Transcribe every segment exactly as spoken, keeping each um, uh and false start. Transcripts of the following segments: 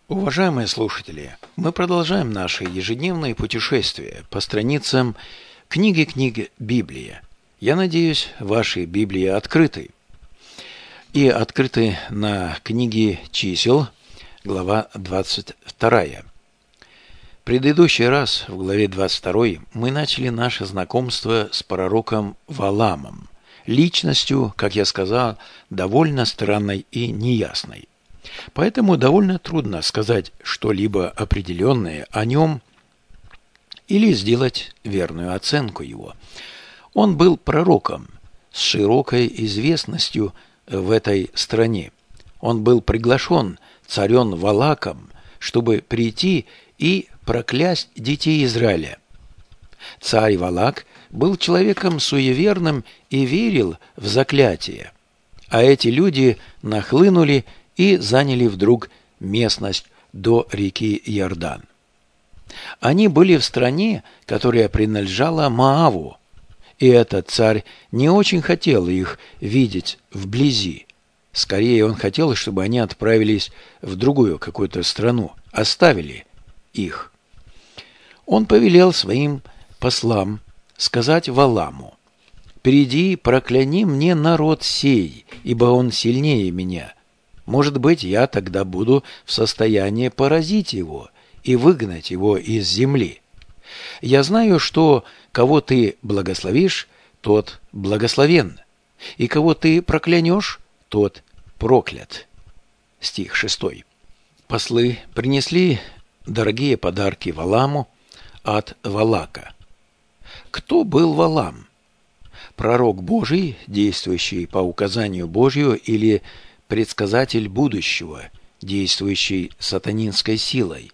Уважаемые слушатели, мы продолжаем наше ежедневное путешествие по страницам книги книг Библия. Я надеюсь, ваши Библии открыты. И открыты на книге Чисел, глава двадцать вторая. В предыдущий раз, в главе двадцать второй, мы начали наше знакомство с пророком Валаамом, личностью, как я сказал, довольно странной и неясной. Поэтому довольно трудно сказать что-либо определенное о нем или сделать верную оценку его. Он был пророком с широкой известностью в этой стране. Он был приглашен царем Валаком, чтобы прийти и проклясть детей Израиля. Царь Валак был человеком суеверным и верил в заклятие, а эти люди нахлынули и заняли вдруг местность до реки Иордан. Они были в стране, которая принадлежала Моаву, и этот царь не очень хотел их видеть вблизи. Скорее, он хотел, чтобы они отправились в другую какую-то страну, оставили их. Он повелел своим послам сказать Валааму: «Приди, прокляни мне народ сей, ибо он сильнее меня. Может быть, я тогда буду в состоянии поразить его и выгнать его из земли. Я знаю, что кого ты благословишь, тот благословен, и кого ты проклянешь, тот проклят». Стих шестой. Послы принесли дорогие подарки Валааму от Валака. Кто был Валаам? Пророк Божий, действующий по указанию Божию, или предсказатель будущего, действующий сатанинской силой?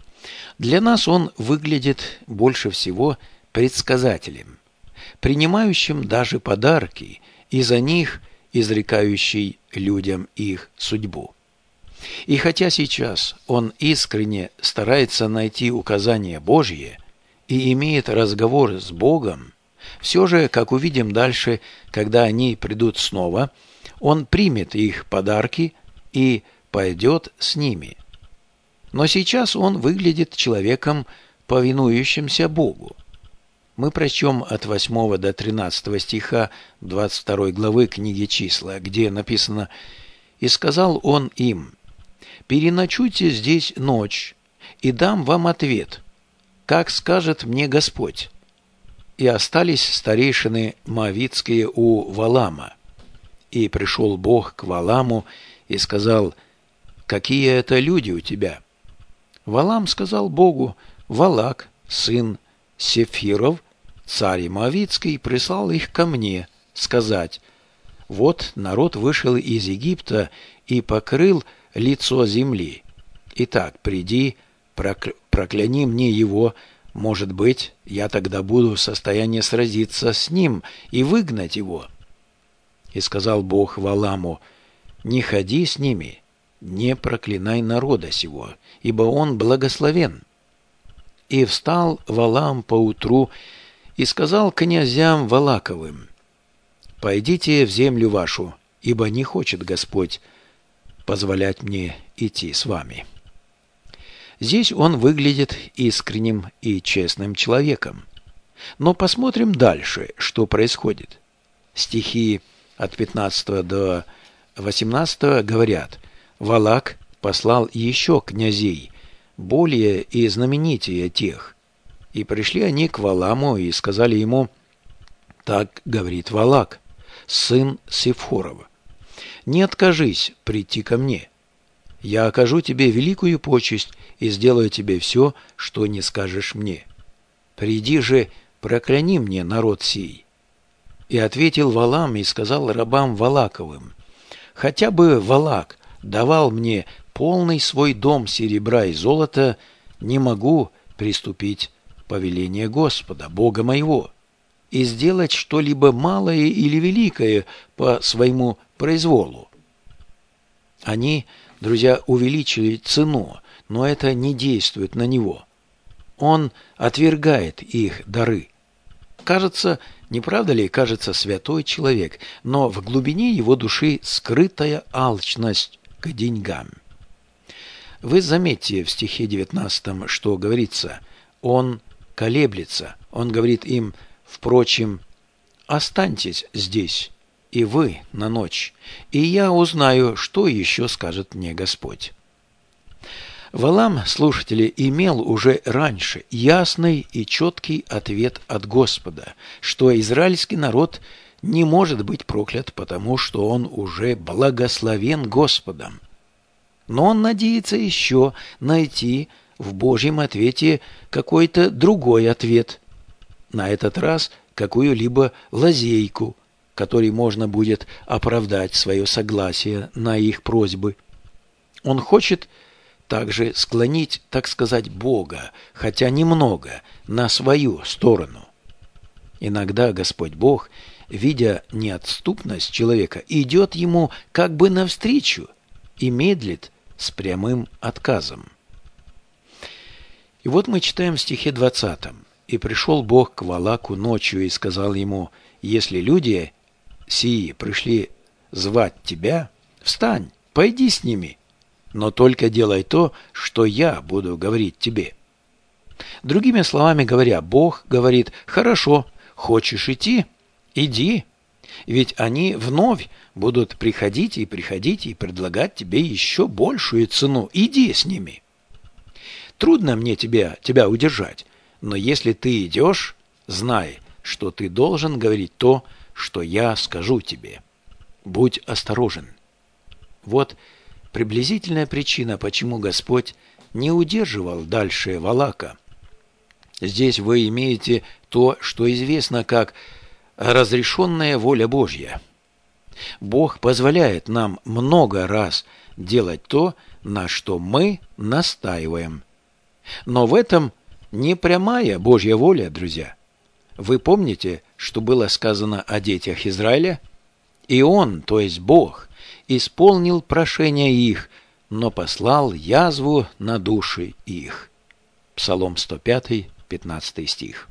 Для нас он выглядит больше всего предсказателем, принимающим даже подарки и за них изрекающий людям их судьбу. И хотя сейчас он искренне старается найти указания Божьи и имеет разговор с Богом, все же, как увидим дальше, когда они придут снова, он примет их подарки и пойдет с ними. Но сейчас он выглядит человеком, повинующимся Богу. Мы прочтем от восьмого до тринадцатого стиха двадцать второй главы книги Числа, где написано: «И сказал он им: переночуйте здесь ночь, и дам вам ответ, как скажет мне Господь». И остались старейшины моавитские у Валаама. И пришел Бог к Валааму и сказал: «Какие это люди у тебя?» Валаам сказал Богу: «Валак, сын Сефиров, царь Моавитский, прислал их ко мне сказать: вот народ вышел из Египта и покрыл лицо земли. Итак, приди, прокля... прокляни мне его, может быть, я тогда буду в состоянии сразиться с ним и выгнать его». И сказал Бог Валааму: «Не ходи с ними, не проклинай народа сего, ибо он благословен». И встал Валаам поутру и сказал князьям Валаковым: «Пойдите в землю вашу, ибо не хочет Господь позволять мне идти с вами». Здесь он выглядит искренним и честным человеком. Но посмотрим дальше, что происходит. Стихи от пятнадцатого до восемнадцатого говорят: «Валак послал еще князей, более и знаменитее тех. И пришли они к Валааму и сказали ему: так говорит Валак, сын Сефорова: не откажись прийти ко мне. Я окажу тебе великую почесть и сделаю тебе все, что не скажешь мне. Приди же, прокляни мне народ сей». И ответил Валаам и сказал рабам Валаковым: «Хотя бы Валак давал мне полный свой дом серебра и золота, не могу приступить повеление Господа, Бога моего, и сделать что-либо малое или великое по своему произволу». Они, друзья, увеличили цену, но это не действует на него. Он отвергает их дары. Кажется, не правда ли, кажется, святой человек, но в глубине его души скрытая алчность к деньгам. Вы заметьте в стихе девятнадцатом, что говорится: «Он колеблется». Он говорит им: «Впрочем, останьтесь здесь, и вы на ночь, и я узнаю, что еще скажет мне Господь». Валаам, слушатели, имел уже раньше ясный и четкий ответ от Господа, что израильский народ не может быть проклят, потому что он уже благословен Господом. Но он надеется еще найти в Божьем ответе какой-то другой ответ, на этот раз какую-либо лазейку, которой можно будет оправдать свое согласие на их просьбы. Он хочет также склонить, так сказать, Бога, хотя немного, на свою сторону. Иногда Господь Бог, видя неотступность человека, идет ему как бы навстречу и медлит с прямым отказом. И вот мы читаем в стихе двадцатом: «И пришел Бог к Валаку ночью и сказал ему: если люди сии пришли звать тебя, встань, пойди с ними, но только делай то, что я буду говорить тебе». Другими словами говоря, Бог говорит: хорошо, хочешь идти? Иди, ведь они вновь будут приходить и приходить и предлагать тебе еще большую цену. Иди с ними. Трудно мне тебя, тебя удержать, но если ты идешь, знай, что ты должен говорить то, что я скажу тебе. Будь осторожен. Вот приблизительная причина, почему Господь не удерживал дальше Валака. Здесь вы имеете то, что известно как разрешенная воля Божья. Бог позволяет нам много раз делать то, на что мы настаиваем. Но в этом не прямая Божья воля, друзья. Вы помните, что было сказано о детях Израиля? И Он, то есть Бог, исполнил прошение их, но послал язву на души их. Псалом сто пятый, пятнадцатый стих.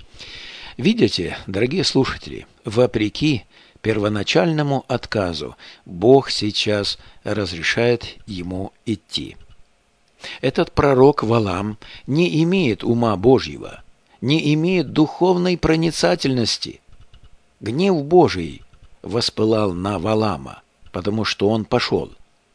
Видите, дорогие слушатели, вопреки первоначальному отказу, Бог сейчас разрешает ему идти. Этот пророк Валаам не имеет ума Божьего, не имеет духовной проницательности. Гнев Божий воспылал на Валаама, потому что он пошел.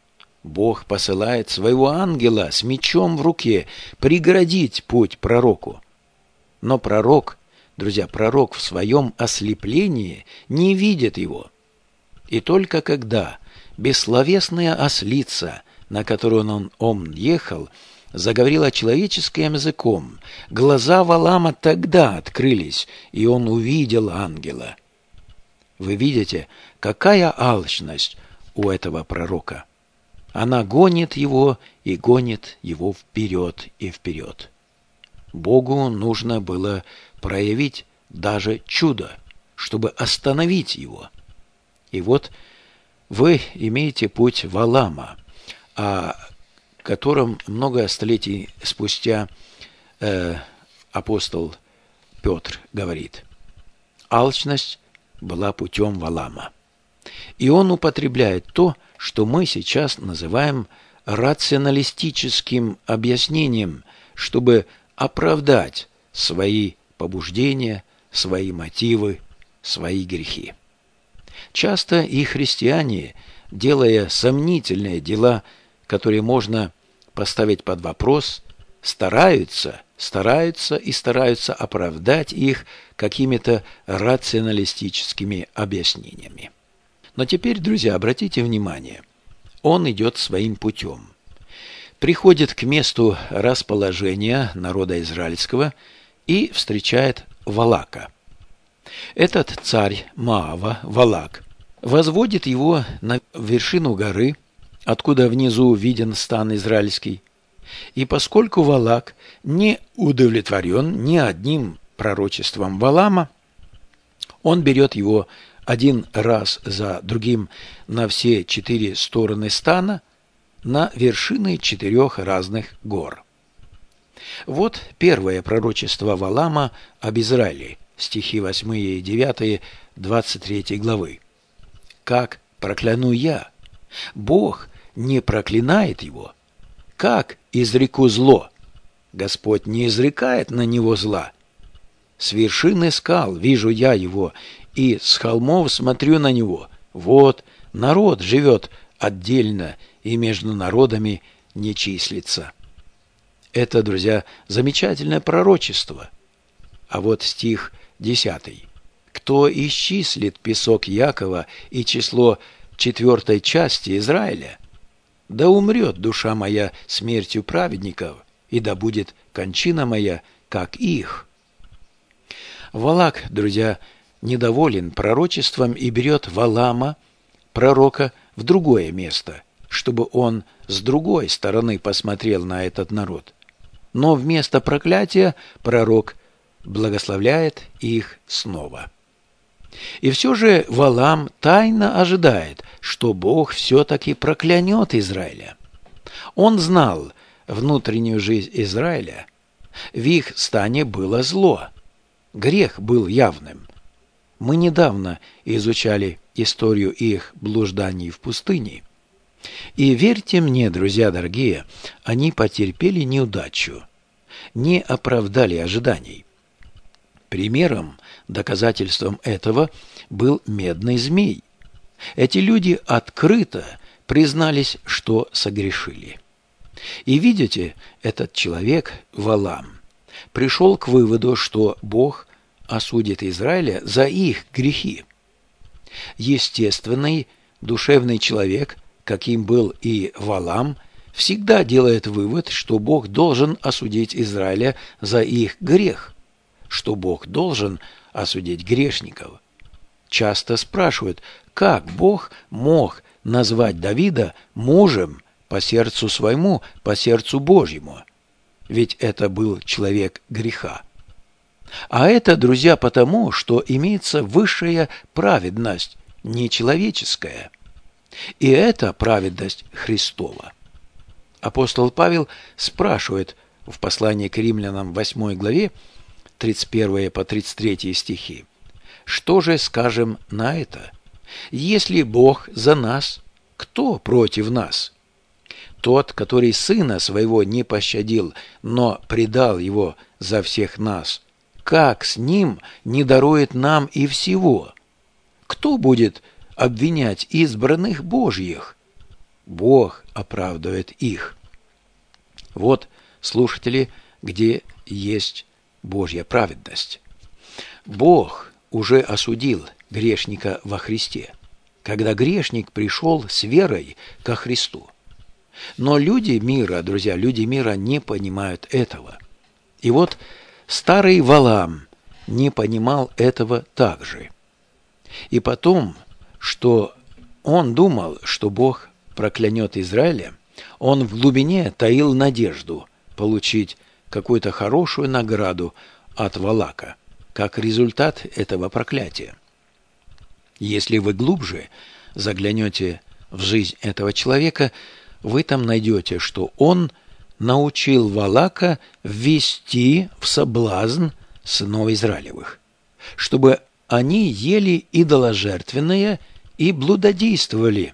Бог посылает своего ангела с мечом в руке преградить путь пророку. Но пророк, друзья, пророк в своем ослеплении не видит его. И только когда бессловесная ослица, на которую он, он ехал, заговорила человеческим языком, глаза Валаама тогда открылись, и он увидел ангела. Вы видите, какая алчность у этого пророка. Она гонит его и гонит его вперед и вперед. Богу нужно было проявить даже чудо, чтобы остановить его. И вот вы имеете путь Валаама, о котором много столетий спустя э, апостол Петр говорит. Алчность была путем Валаама. И он употребляет то, что мы сейчас называем рационалистическим объяснением, чтобы оправдать свои побуждения, свои мотивы, свои грехи. Часто и христиане, делая сомнительные дела, которые можно поставить под вопрос, стараются, стараются и стараются оправдать их какими-то рационалистическими объяснениями. Но теперь, друзья, обратите внимание, он идет своим путем. Приходит к месту расположения народа израильского и встречает Валака. Этот царь Моава, Валак, возводит его на вершину горы, откуда внизу виден стан израильский. И поскольку Валак не удовлетворен ни одним пророчеством Валаама, он берет его один раз за другим на все четыре стороны стана, на вершины четырех разных гор. Вот первое пророчество Валаама об Израиле, стихи восьмые и девятые двадцать третьей главы. «Как прокляну я? Бог не проклинает его. как изреку зло? Господь не изрекает на него зла. С вершины скал вижу я его, и с холмов смотрю на него. Вот народ живет отдельно, и между народами не числится. Это, друзья, замечательное пророчество. А вот стих десятый. Кто исчислит песок Якова и число четвертой части Израиля? Да умрет душа моя смертью праведников, и да будет кончина моя, как их. Валак, друзья, недоволен пророчеством и берет Валаама, пророка, в другое место, чтобы он с другой стороны посмотрел на этот народ. Но вместо проклятия пророк благословляет их снова. И все же Валаам тайно ожидает, что Бог все-таки проклянет Израиля. Он знал внутреннюю жизнь Израиля. В их стане было зло. Грех был явным. Мы недавно изучали историю их блужданий в пустыне. И верьте мне, друзья дорогие, они потерпели неудачу, не оправдали ожиданий. Примером, доказательством этого был медный змей. Эти люди открыто признались, что согрешили. И видите, этот человек, Валаам, пришел к выводу, что Бог осудит Израиля за их грехи. Естественный, душевный человек, каким был и Валаам, всегда делает вывод, что Бог должен осудить Израиля за их грех, что Бог должен осудить грешников. Часто спрашивают, как Бог мог назвать Давида мужем по сердцу своему, по сердцу Божьему? Ведь это был человек греха. А это, друзья, потому, что имеется высшая праведность, не человеческая. И это праведность Христова. Апостол Павел спрашивает в послании к римлянам восьмой главе, тридцать первый по тридцать третий стихи. Что же скажем на это? Если Бог за нас, кто против нас? Тот, который Сына Своего не пощадил, но предал Его за всех нас, как с Ним не дарует нам и всего? Кто будет обвинять избранных Божьих? Бог оправдывает их. Вот, слушатели, где есть Божья праведность. Бог уже осудил грешника во Христе, когда грешник пришел с верой ко Христу. Но люди мира, друзья, люди мира не понимают этого. И вот старый Валаам не понимал этого также. И потом, что он думал, что Бог проклянет Израиля, он в глубине таил надежду получить какую-то хорошую награду от Валака, как результат этого проклятия. Если вы глубже заглянете в жизнь этого человека, вы там найдете, что он научил Валака ввести в соблазн сынов Израилевых, чтобы они ели идоложертвенное и блудодействовали.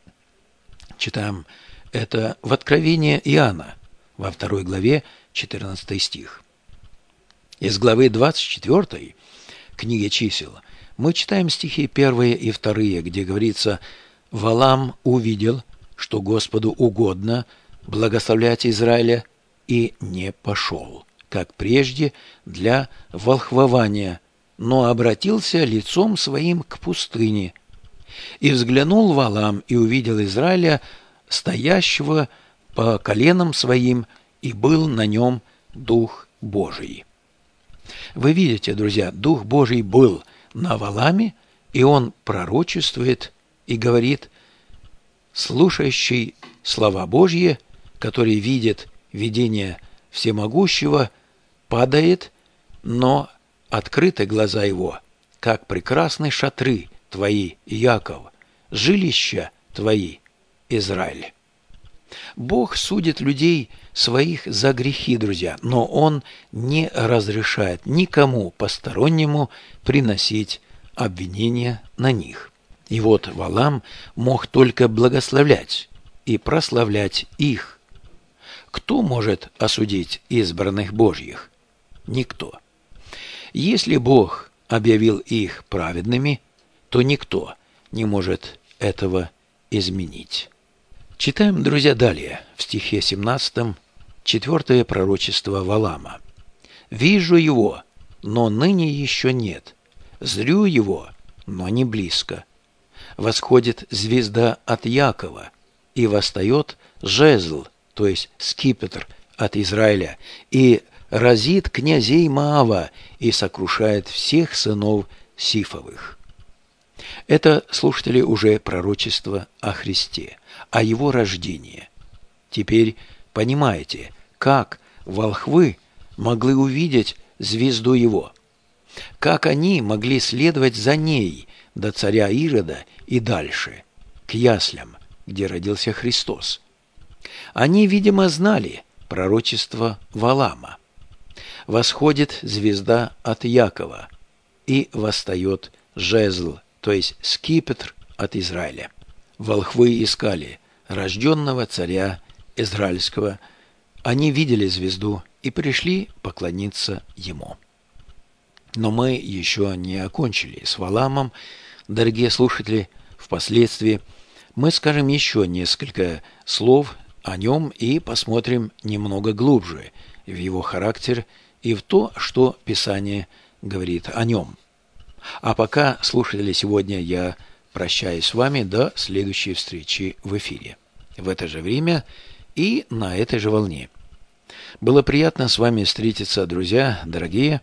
Читаем это в Откровении Иоанна, во второй главе, четырнадцатый стих. Из главы двадцать четвёртой книги чисел мы читаем стихи первые и вторые, где говорится: «Валаам увидел, что Господу угодно благословлять Израиля, и не пошел, как прежде, для волхвования, но обратился лицом своим к пустыне. И взглянул Валаам и увидел Израиля, стоящего по коленам своим, и был на нем Дух Божий». Вы видите, друзья, Дух Божий был на Валааме, и он пророчествует и говорит: слушающий слова Божьи, который видит видение всемогущего, падает, но открыты глаза его, как прекрасны шатры твои, Яков, жилища твои, Израиль. Бог судит людей своих за грехи, друзья, но Он не разрешает никому постороннему приносить обвинения на них. И вот Валаам мог только благословлять и прославлять их. Кто может осудить избранных Божьих? Никто. Если Бог объявил их праведными, то никто не может этого изменить. Читаем, друзья, далее, в стихе семнадцатом, четвертое пророчество Валаама. «Вижу его, но ныне еще нет. Зрю его, но не близко. Восходит звезда от Якова, и восстает жезл, то есть скипетр от Израиля, и разит князей Моава, и сокрушает всех сынов Сифовых». Это, слушатели, уже пророчество о Христе, о его рождении. Теперь понимаете, как волхвы могли увидеть звезду его, как они могли следовать за ней до царя Ирода и дальше, к яслям, где родился Христос. Они, видимо, знали пророчество Валаама. «Восходит звезда от Якова, и восстает жезл, то есть скипетр от Израиля». Волхвы искали рожденного царя израильского. Они видели звезду и пришли поклониться ему. Но мы еще не окончили с Валаамом. Дорогие слушатели, впоследствии мы скажем еще несколько слов о нем и посмотрим немного глубже в его характер и в то, что Писание говорит о нем. А пока, слушатели, сегодня я прощаюсь с вами до следующей встречи в эфире. В это же время и на этой же волне. Было приятно с вами встретиться, друзья, дорогие.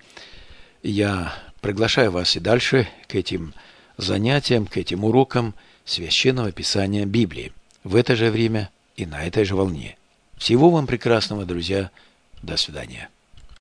Я приглашаю вас и дальше к этим занятиям, к этим урокам Священного Писания Библии. В это же время и на этой же волне. Всего вам прекрасного, друзья. До свидания.